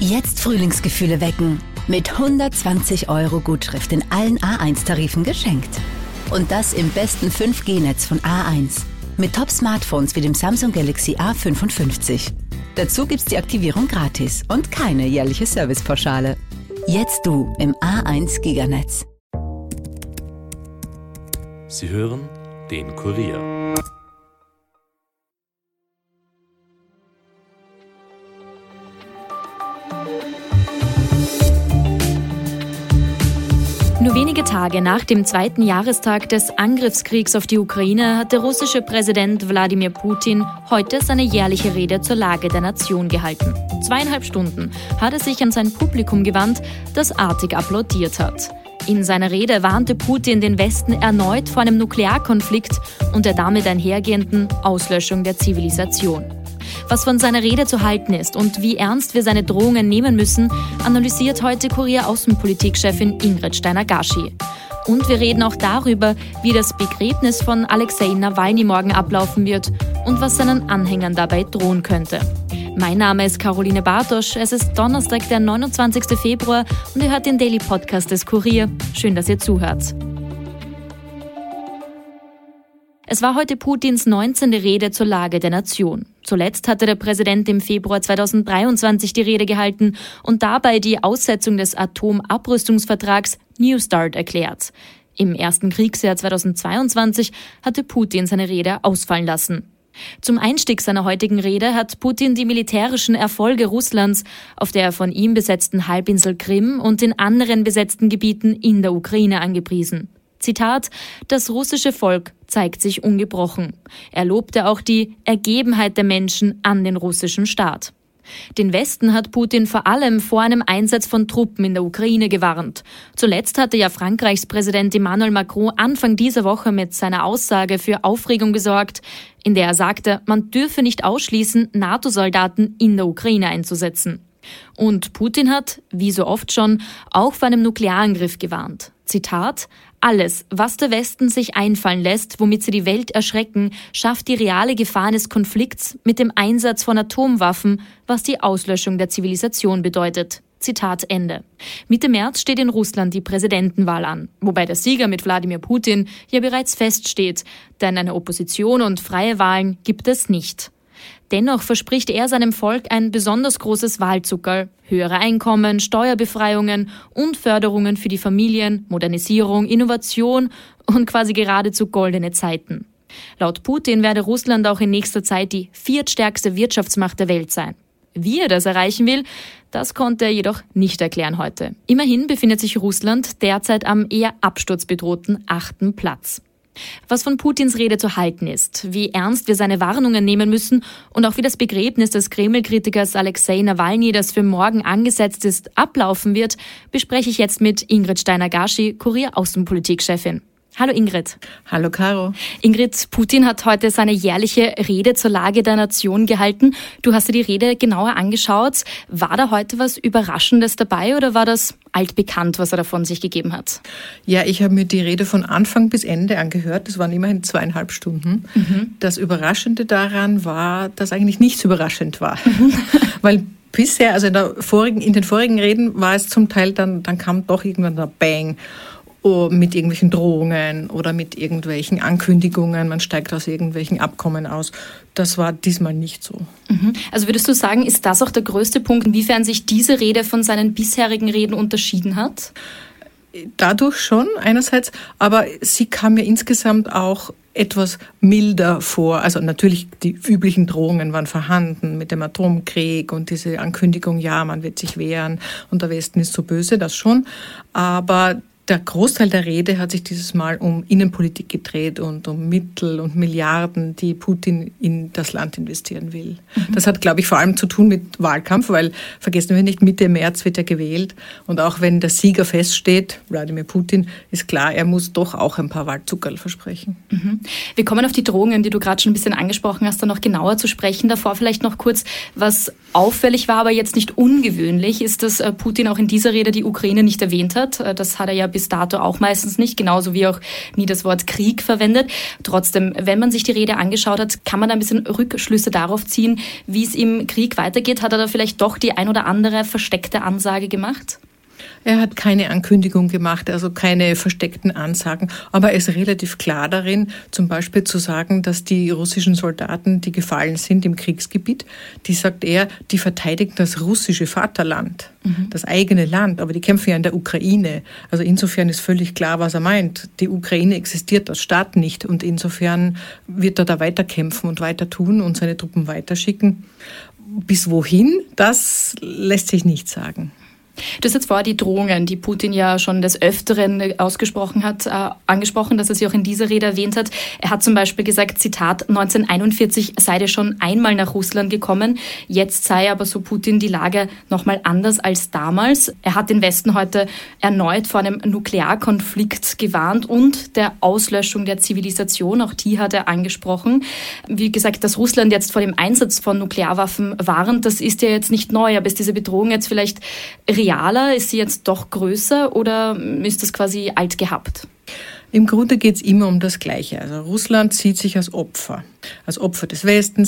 Jetzt Frühlingsgefühle wecken. Mit 120 € Gutschrift in allen A1-Tarifen geschenkt. Und das im besten 5G-Netz von A1. Mit Top-Smartphones wie dem Samsung Galaxy A55. Dazu gibt's die Aktivierung gratis und keine jährliche Servicepauschale. Jetzt du im A1 Giganetz. Sie hören den Kurier. Nur wenige Tage nach dem zweiten Jahrestag des Angriffskriegs auf die Ukraine hat der russische Präsident Wladimir Putin heute seine jährliche Rede zur Lage der Nation gehalten. 2,5 Stunden hat er sich an sein Publikum gewandt, das artig applaudiert hat. In seiner Rede warnte Putin den Westen erneut vor einem Nuklearkonflikt und der damit einhergehenden Auslöschung der Zivilisation. Was von seiner Rede zu halten ist und wie ernst wir seine Drohungen nehmen müssen, analysiert heute Kurier-Außenpolitik-Chefin Ingrid Steiner-Garschi. Und wir reden auch darüber, wie das Begräbnis von Alexei Nawalny morgen ablaufen wird und was seinen Anhängern dabei drohen könnte. Mein Name ist Caroline Bartosch, es ist Donnerstag, der 29. Februar und ihr hört den Daily Podcast des Kurier. Schön, dass ihr zuhört. Es war heute Putins 19. Rede zur Lage der Nation. Zuletzt hatte der Präsident im Februar 2023 die Rede gehalten und dabei die Aussetzung des Atomabrüstungsvertrags New Start erklärt. Im ersten Kriegsjahr 2022 hatte Putin seine Rede ausfallen lassen. Zum Einstieg seiner heutigen Rede hat Putin die militärischen Erfolge Russlands auf der von ihm besetzten Halbinsel Krim und in anderen besetzten Gebieten in der Ukraine angepriesen. Zitat: Das russische Volk zeigt sich ungebrochen. Er lobte auch die Ergebenheit der Menschen an den russischen Staat. Den Westen hat Putin vor allem vor einem Einsatz von Truppen in der Ukraine gewarnt. Zuletzt hatte ja Frankreichs Präsident Emmanuel Macron Anfang dieser Woche mit seiner Aussage für Aufregung gesorgt, in der er sagte, man dürfe nicht ausschließen, NATO-Soldaten in der Ukraine einzusetzen. Und Putin hat, wie so oft schon, auch vor einem Nuklearangriff gewarnt. Zitat: Alles, was der Westen sich einfallen lässt, womit sie die Welt erschrecken, schafft die reale Gefahr eines Konflikts mit dem Einsatz von Atomwaffen, was die Auslöschung der Zivilisation bedeutet. Zitat Ende. Mitte März steht in Russland die Präsidentenwahl an, wobei der Sieger mit Wladimir Putin ja bereits feststeht, denn eine Opposition und freie Wahlen gibt es nicht. Dennoch verspricht er seinem Volk ein besonders großes Wahlzuckerl, höhere Einkommen, Steuerbefreiungen und Förderungen für die Familien, Modernisierung, Innovation und quasi geradezu goldene Zeiten. Laut Putin werde Russland auch in nächster Zeit die viertstärkste Wirtschaftsmacht der Welt sein. Wie er das erreichen will, das konnte er jedoch nicht erklären heute. Immerhin befindet sich Russland derzeit am eher absturzbedrohten 8. Platz. Was von Putins Rede zu halten ist, wie ernst wir seine Warnungen nehmen müssen und auch wie das Begräbnis des Kreml-Kritikers Alexei Nawalny, das für morgen angesetzt ist, ablaufen wird, bespreche ich jetzt mit Ingrid Steiner-Garschi, Kurier-Außenpolitik-Chefin. Hallo Ingrid. Hallo Caro. Ingrid, Putin hat heute seine jährliche Rede zur Lage der Nation gehalten. Du hast dir die Rede genauer angeschaut. War da heute was Überraschendes dabei oder war das altbekannt, was er davon sich gegeben hat? Ja, ich habe mir die Rede von Anfang bis Ende angehört. Das waren immerhin 2,5 Stunden. Das Überraschende daran war, dass eigentlich nichts überraschend war. Weil bisher, also in den vorigen Reden war es zum Teil, dann kam doch irgendwann der Bang. Mit irgendwelchen Drohungen oder mit irgendwelchen Ankündigungen, man steigt aus irgendwelchen Abkommen aus. Das war diesmal nicht so. Also würdest du sagen, ist das auch der größte Punkt, inwiefern sich diese Rede von seinen bisherigen Reden unterschieden hat? Dadurch schon einerseits, aber sie kam mir insgesamt auch etwas milder vor. Also natürlich, die üblichen Drohungen waren vorhanden mit dem Atomkrieg und diese Ankündigung, ja, man wird sich wehren und der Westen ist so böse, das schon. Aber der Großteil der Rede hat sich dieses Mal um Innenpolitik gedreht und um Mittel und Milliarden, die Putin in das Land investieren will. Das hat, glaube ich, vor allem zu tun mit Wahlkampf, weil, vergessen wir nicht, Mitte März wird er gewählt. Und auch wenn der Sieger feststeht, Wladimir Putin, ist klar, er muss doch auch ein paar Wahlzuckerl versprechen. Wir kommen auf die Drohungen, die du gerade schon ein bisschen angesprochen hast, dann noch genauer zu sprechen. Davor vielleicht noch kurz, was auffällig war, aber jetzt nicht ungewöhnlich, ist, dass Putin auch in dieser Rede die Ukraine nicht erwähnt hat. Das hat er ja bis dato auch meistens nicht, genauso wie auch nie das Wort Krieg verwendet. Trotzdem, wenn man sich die Rede angeschaut hat, kann man da ein bisschen Rückschlüsse darauf ziehen, wie es im Krieg weitergeht. Hat er da vielleicht doch die ein oder andere versteckte Ansage gemacht? Er hat keine Ankündigung gemacht, also keine versteckten Ansagen, aber er ist relativ klar darin, zum Beispiel zu sagen, dass die russischen Soldaten, die gefallen sind im Kriegsgebiet, die, sagt er, die verteidigen das russische Vaterland, das eigene Land, aber die kämpfen ja in der Ukraine. Also insofern ist völlig klar, was er meint. Die Ukraine existiert als Staat nicht und insofern wird er da weiterkämpfen und weiter tun und seine Truppen weiterschicken. Bis wohin, das lässt sich nicht sagen. Du hast jetzt vorher die Drohungen, die Putin ja schon des Öfteren ausgesprochen hat, angesprochen, dass er sie auch in dieser Rede erwähnt hat. Er hat zum Beispiel gesagt, Zitat, 1941 sei er schon einmal nach Russland gekommen. Jetzt sei aber, so Putin, die Lage nochmal anders als damals. Er hat den Westen heute erneut vor einem Nuklearkonflikt gewarnt und der Auslöschung der Zivilisation. Auch die hat er angesprochen. Wie gesagt, dass Russland jetzt vor dem Einsatz von Nuklearwaffen warnt, das ist ja jetzt nicht neu. Aber ist diese Bedrohung jetzt vielleicht realer? Ist sie jetzt doch größer oder ist das quasi alt gehabt? Im Grunde geht es immer um das Gleiche. Also Russland sieht sich als Opfer des Westens,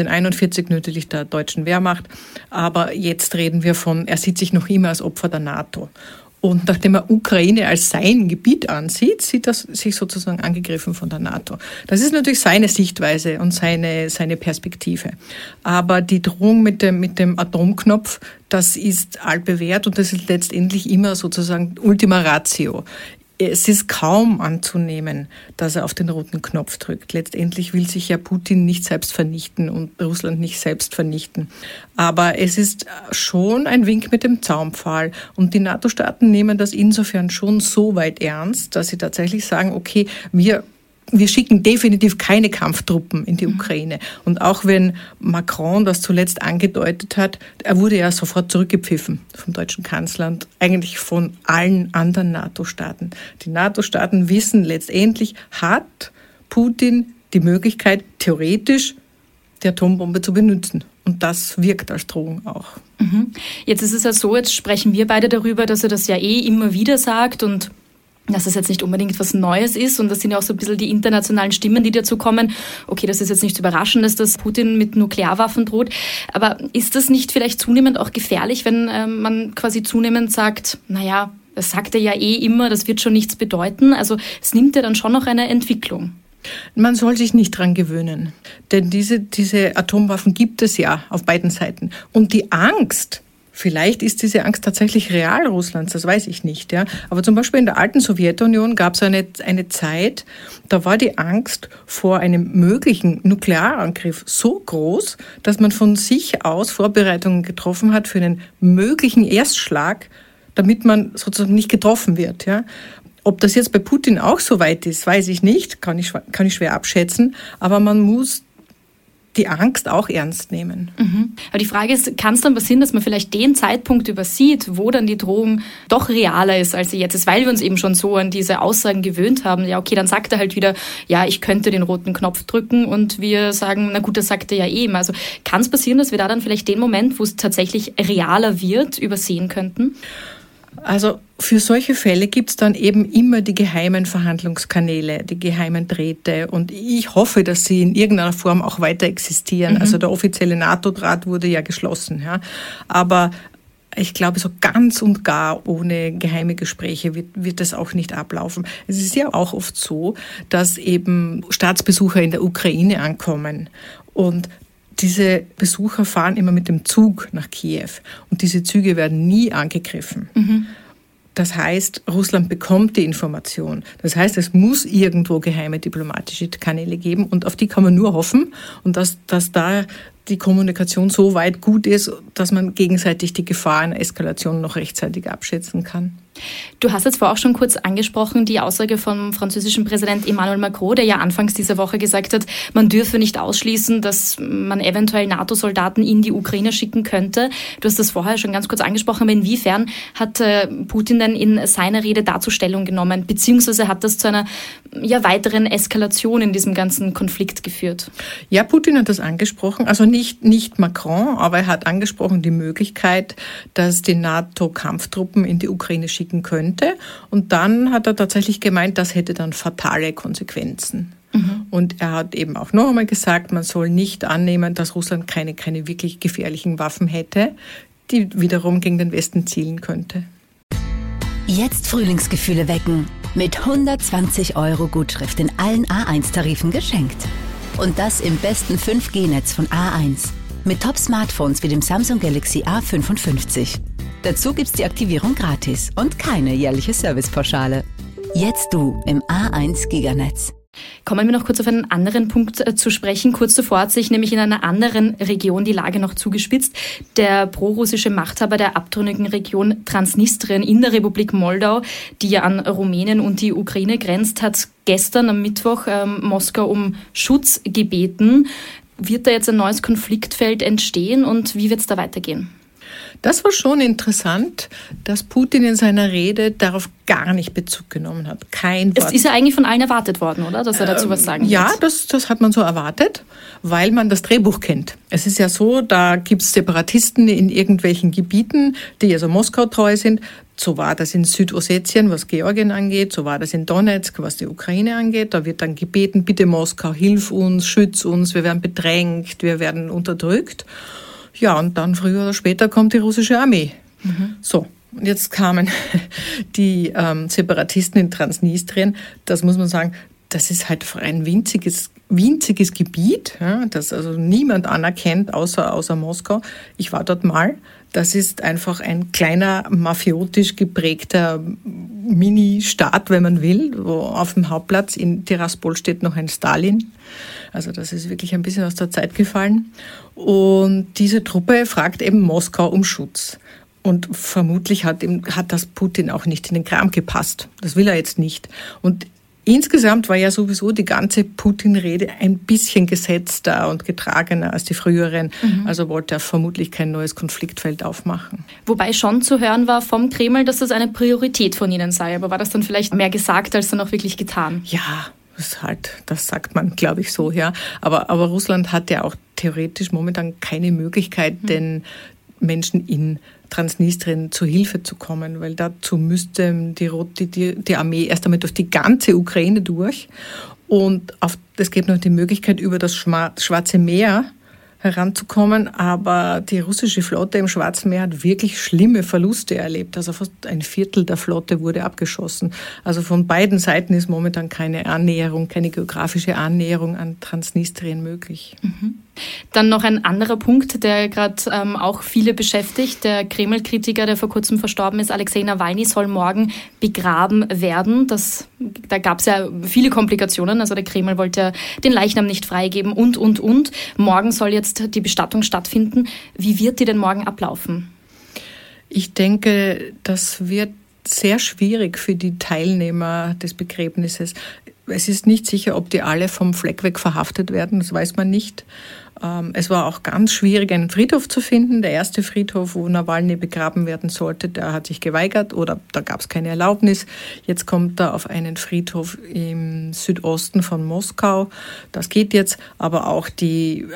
1941 natürlich der deutschen Wehrmacht, aber jetzt reden wir er sieht sich noch immer als Opfer der NATO. Und nachdem er Ukraine als sein Gebiet ansieht, sieht er sich sozusagen angegriffen von der NATO. Das ist natürlich seine Sichtweise und seine Perspektive. Aber die Drohung mit dem Atomknopf, das ist altbewährt und das ist letztendlich immer sozusagen Ultima Ratio. Es ist kaum anzunehmen, dass er auf den roten Knopf drückt. Letztendlich will sich ja Putin nicht selbst vernichten und Russland nicht selbst vernichten. Aber es ist schon ein Wink mit dem Zaunpfahl. Und die NATO-Staaten nehmen das insofern schon so weit ernst, dass sie tatsächlich sagen, okay, wir schicken definitiv keine Kampftruppen in die Ukraine. Und auch wenn Macron das zuletzt angedeutet hat, er wurde ja sofort zurückgepfiffen vom deutschen Kanzler und eigentlich von allen anderen NATO-Staaten. Die NATO-Staaten wissen letztendlich, hat Putin die Möglichkeit, theoretisch die Atombombe zu benutzen. Und das wirkt als Drohung auch. Jetzt ist es ja so, jetzt sprechen wir beide darüber, dass er das ja immer wieder sagt und dass es jetzt nicht unbedingt was Neues ist. Und das sind ja auch so ein bisschen die internationalen Stimmen, die dazu kommen. Okay, das ist jetzt nichts Überraschendes, dass Putin mit Nuklearwaffen droht. Aber ist das nicht vielleicht zunehmend auch gefährlich, wenn man quasi zunehmend sagt, naja, das sagt er ja immer, das wird schon nichts bedeuten. Also es nimmt ja dann schon noch eine Entwicklung. Man soll sich nicht dran gewöhnen. Denn diese Atomwaffen gibt es ja auf beiden Seiten. Und die Angst, vielleicht ist diese Angst tatsächlich real Russlands, das weiß ich nicht. Ja. Aber zum Beispiel in der alten Sowjetunion gab es eine Zeit, da war die Angst vor einem möglichen Nuklearangriff so groß, dass man von sich aus Vorbereitungen getroffen hat für einen möglichen Erstschlag, damit man sozusagen nicht getroffen wird. Ja. Ob das jetzt bei Putin auch so weit ist, weiß ich nicht, kann ich schwer abschätzen. Aber man muss die Angst auch ernst nehmen. Aber die Frage ist, kann es dann passieren, dass man vielleicht den Zeitpunkt übersieht, wo dann die Drohung doch realer ist, als sie jetzt ist, weil wir uns eben schon so an diese Aussagen gewöhnt haben. Ja, okay, dann sagt er halt wieder, ja, ich könnte den roten Knopf drücken und wir sagen, na gut, das sagt er ja eben. Also kann es passieren, dass wir da dann vielleicht den Moment, wo es tatsächlich realer wird, übersehen könnten? Also für solche Fälle gibt es dann eben immer die geheimen Verhandlungskanäle, die geheimen Drähte und ich hoffe, dass sie in irgendeiner Form auch weiter existieren. Also der offizielle NATO-Draht wurde ja geschlossen, ja. Aber ich glaube, so ganz und gar ohne geheime Gespräche wird das auch nicht ablaufen. Es ist ja auch oft so, dass eben Staatsbesucher in der Ukraine ankommen und diese Besucher fahren immer mit dem Zug nach Kiew und diese Züge werden nie angegriffen. Das heißt, Russland bekommt die Information. Das heißt, es muss irgendwo geheime diplomatische Kanäle geben und auf die kann man nur hoffen und dass da die Kommunikation so weit gut ist, dass man gegenseitig die Gefahr einer Eskalation noch rechtzeitig abschätzen kann. Du hast jetzt vorher auch schon kurz angesprochen, die Aussage vom französischen Präsident Emmanuel Macron, der ja anfangs dieser Woche gesagt hat, man dürfe nicht ausschließen, dass man eventuell NATO-Soldaten in die Ukraine schicken könnte. Du hast das vorher schon ganz kurz angesprochen, aber inwiefern hat Putin denn in seiner Rede dazu Stellung genommen, beziehungsweise hat das zu einer weiteren Eskalation in diesem ganzen Konflikt geführt. Ja, Putin hat das angesprochen, also nicht Macron, aber er hat angesprochen die Möglichkeit, dass die NATO Kampftruppen in die Ukraine schicken könnte. Und dann hat er tatsächlich gemeint, das hätte dann fatale Konsequenzen. Und er hat eben auch noch einmal gesagt, man soll nicht annehmen, dass Russland keine wirklich gefährlichen Waffen hätte, die wiederum gegen den Westen zielen könnte. Jetzt Frühlingsgefühle wecken. Mit 120 € Gutschrift in allen A1-Tarifen geschenkt. Und das im besten 5G-Netz von A1. Mit Top-Smartphones wie dem Samsung Galaxy A55. Dazu gibt's die Aktivierung gratis und keine jährliche Servicepauschale. Jetzt du im A1 Giganetz. Kommen wir noch kurz auf einen anderen Punkt zu sprechen. Kurz zuvor hat sich nämlich in einer anderen Region die Lage noch zugespitzt. Der prorussische Machthaber der abtrünnigen Region Transnistrien in der Republik Moldau, die ja an Rumänien und die Ukraine grenzt, hat gestern am Mittwoch Moskau um Schutz gebeten. Wird da jetzt ein neues Konfliktfeld entstehen und wie wird es da weitergehen? Das war schon interessant, dass Putin in seiner Rede darauf gar nicht Bezug genommen hat. Kein Wort. Es ist ja eigentlich von allen erwartet worden, oder? Dass er dazu was sagen wird. Ja, das hat man so erwartet, weil man das Drehbuch kennt. Es ist ja so, da gibt es Separatisten in irgendwelchen Gebieten, die also Moskau treu sind. So war das in Südossetien, was Georgien angeht. So war das in Donetsk, was die Ukraine angeht. Da wird dann gebeten, bitte Moskau, hilf uns, schütz uns, wir werden bedrängt, wir werden unterdrückt. Ja, und dann früher oder später kommt die russische Armee. So, und jetzt kamen die Separatisten in Transnistrien. Das muss man sagen, das ist halt ein winziges Gebiet, ja, das also niemand anerkennt, außer Moskau. Ich war dort mal. Das ist einfach ein kleiner, mafiotisch geprägter Mini-Staat, wenn man will, wo auf dem Hauptplatz in Tiraspol steht noch ein Stalin. Also das ist wirklich ein bisschen aus der Zeit gefallen. Und diese Truppe fragt eben Moskau um Schutz. Und vermutlich hat das Putin auch nicht in den Kram gepasst. Das will er jetzt nicht. Und insgesamt war ja sowieso die ganze Putin-Rede ein bisschen gesetzter und getragener als die früheren. Also wollte er vermutlich kein neues Konfliktfeld aufmachen. Wobei schon zu hören war vom Kreml, dass das eine Priorität von ihnen sei. Aber war das dann vielleicht mehr gesagt, als dann auch wirklich getan? Ja, das sagt man, glaube ich, so, ja. Aber Russland hat ja auch theoretisch momentan keine Möglichkeit, den Menschen in Transnistrien zu Hilfe zu kommen, weil dazu müsste die Armee erst einmal durch die ganze Ukraine durch und es gibt noch die Möglichkeit, über das Schwarze Meer heranzukommen, aber die russische Flotte im Schwarzen Meer hat wirklich schlimme Verluste erlebt. Also fast ein Viertel der Flotte wurde abgeschossen. Also von beiden Seiten ist momentan keine geografische Annäherung an Transnistrien möglich. Dann noch ein anderer Punkt, der gerade auch viele beschäftigt. Der Kreml-Kritiker, der vor kurzem verstorben ist, Alexei Nawalny, soll morgen begraben werden. Da gab es ja viele Komplikationen. Also der Kreml wollte ja den Leichnam nicht freigeben und. Morgen soll jetzt die Bestattung stattfinden. Wie wird die denn morgen ablaufen? Ich denke, das wird sehr schwierig für die Teilnehmer des Begräbnisses. Es ist nicht sicher, ob die alle vom Fleck weg verhaftet werden, das weiß man nicht. Es war auch ganz schwierig, einen Friedhof zu finden. Der erste Friedhof, wo Nawalny begraben werden sollte, der hat sich geweigert oder da gab es keine Erlaubnis. Jetzt kommt er auf einen Friedhof im Südosten von Moskau. Das geht jetzt, aber auch die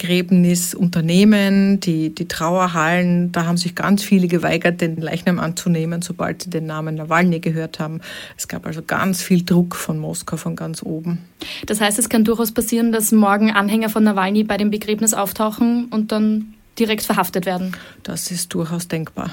Begräbnisunternehmen, die Trauerhallen, da haben sich ganz viele geweigert, den Leichnam anzunehmen, sobald sie den Namen Nawalny gehört haben. Es gab also ganz viel Druck von Moskau, von ganz oben. Das heißt, es kann durchaus passieren, dass morgen Anhänger von Nawalny bei dem Begräbnis auftauchen und dann direkt verhaftet werden. Das ist durchaus denkbar.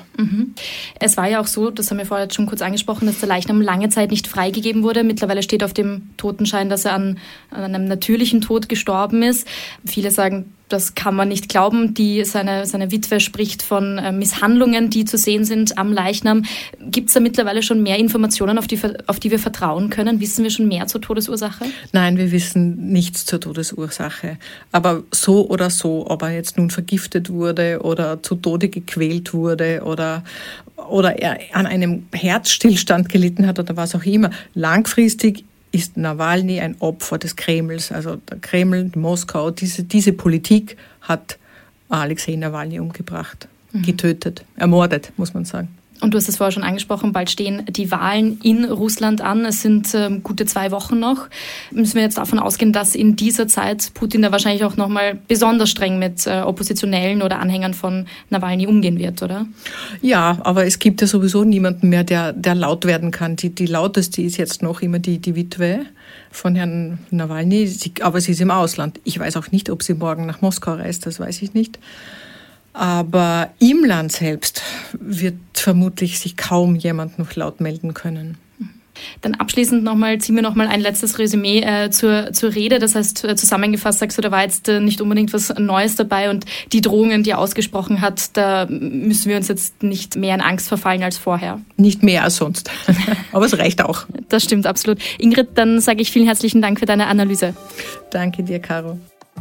Es war ja auch so, das haben wir vorher schon kurz angesprochen, dass der Leichnam lange Zeit nicht freigegeben wurde. Mittlerweile steht auf dem Totenschein, dass er an einem natürlichen Tod gestorben ist. Viele sagen, das kann man nicht glauben. Seine Witwe spricht von Misshandlungen, die zu sehen sind am Leichnam. Gibt es da mittlerweile schon mehr Informationen, auf die wir vertrauen können? Wissen wir schon mehr zur Todesursache? Nein, wir wissen nichts zur Todesursache. Aber so oder so, ob er jetzt nun vergiftet wurde oder zu Tode gequält wurde oder er an einem Herzstillstand gelitten hat oder was auch immer, langfristig ist Nawalny ein Opfer des Kremls. Also der Kreml, Moskau, diese Politik hat Alexei Nawalny umgebracht, getötet, ermordet, muss man sagen. Und du hast es vorher schon angesprochen, bald stehen die Wahlen in Russland an. Es sind gute 2 Wochen noch. Müssen wir jetzt davon ausgehen, dass in dieser Zeit Putin da wahrscheinlich auch nochmal besonders streng mit Oppositionellen oder Anhängern von Nawalny umgehen wird, oder? Ja, aber es gibt ja sowieso niemanden mehr, der laut werden kann. Die lauteste ist jetzt noch immer die Witwe von Herrn Nawalny, aber sie ist im Ausland. Ich weiß auch nicht, ob sie morgen nach Moskau reist, das weiß ich nicht. Aber im Land selbst wird vermutlich sich kaum jemand noch laut melden können. Dann abschließend ziehen wir nochmal ein letztes Resümee zur Rede. Das heißt, zusammengefasst sagst du, da war jetzt nicht unbedingt was Neues dabei und die Drohungen, die er ausgesprochen hat, da müssen wir uns jetzt nicht mehr in Angst verfallen als vorher. Nicht mehr als sonst, aber es reicht auch. Das stimmt absolut. Ingrid, dann sage ich vielen herzlichen Dank für deine Analyse. Danke dir, Caro.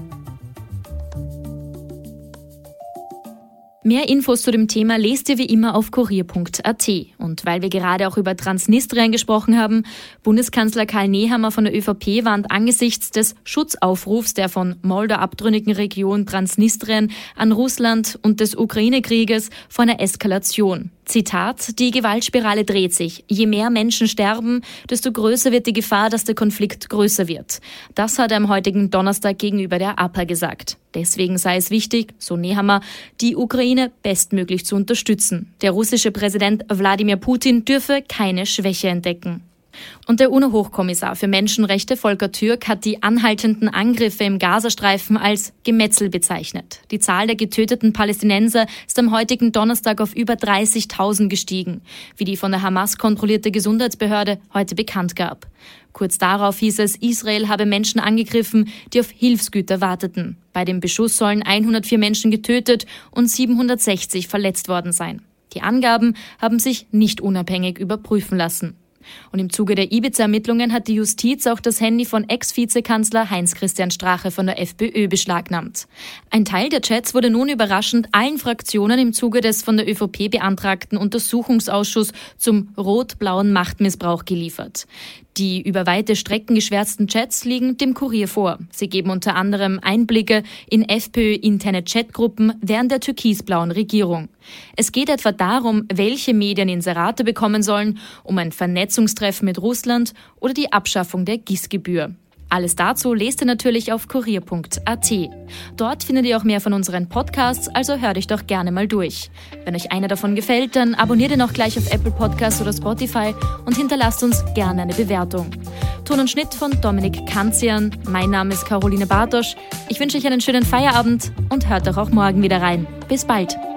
Mehr Infos zu dem Thema lest ihr wie immer auf kurier.at. Und weil wir gerade auch über Transnistrien gesprochen haben, Bundeskanzler Karl Nehammer von der ÖVP warnt angesichts des Schutzaufrufs der von Moldau abtrünnigen Region Transnistrien an Russland und des Ukraine-Krieges vor einer Eskalation. Zitat: Die Gewaltspirale dreht sich. Je mehr Menschen sterben, desto größer wird die Gefahr, dass der Konflikt größer wird. Das hat er am heutigen Donnerstag gegenüber der APA gesagt. Deswegen sei es wichtig, so Nehammer, die Ukraine bestmöglich zu unterstützen. Der russische Präsident Wladimir Putin dürfe keine Schwäche entdecken. Und der UNO-Hochkommissar für Menschenrechte Volker Türk hat die anhaltenden Angriffe im Gazastreifen als Gemetzel bezeichnet. Die Zahl der getöteten Palästinenser ist am heutigen Donnerstag auf über 30.000 gestiegen, wie die von der Hamas kontrollierte Gesundheitsbehörde heute bekannt gab. Kurz darauf hieß es, Israel habe Menschen angegriffen, die auf Hilfsgüter warteten. Bei dem Beschuss sollen 104 Menschen getötet und 760 verletzt worden sein. Die Angaben haben sich nicht unabhängig überprüfen lassen. Und im Zuge der Ibiza-Ermittlungen hat die Justiz auch das Handy von Ex-Vizekanzler Heinz-Christian Strache von der FPÖ beschlagnahmt. Ein Teil der Chats wurde nun überraschend allen Fraktionen im Zuge des von der ÖVP beantragten Untersuchungsausschuss zum rot-blauen Machtmissbrauch geliefert. Die über weite Strecken geschwärzten Chats liegen dem Kurier vor. Sie geben unter anderem Einblicke in FPÖ-interne Chatgruppen während der türkisblauen Regierung. Es geht etwa darum, welche Medien Inserate bekommen sollen, um ein Vernetzungstreffen mit Russland oder die Abschaffung der GIS-Gebühr. Alles dazu lest ihr natürlich auf kurier.at. Dort findet ihr auch mehr von unseren Podcasts, also hört euch doch gerne mal durch. Wenn euch einer davon gefällt, dann abonniert ihn auch gleich auf Apple Podcasts oder Spotify und hinterlasst uns gerne eine Bewertung. Ton und Schnitt von Dominik Kanzian. Mein Name ist Caroline Bartosch. Ich wünsche euch einen schönen Feierabend und hört doch auch morgen wieder rein. Bis bald.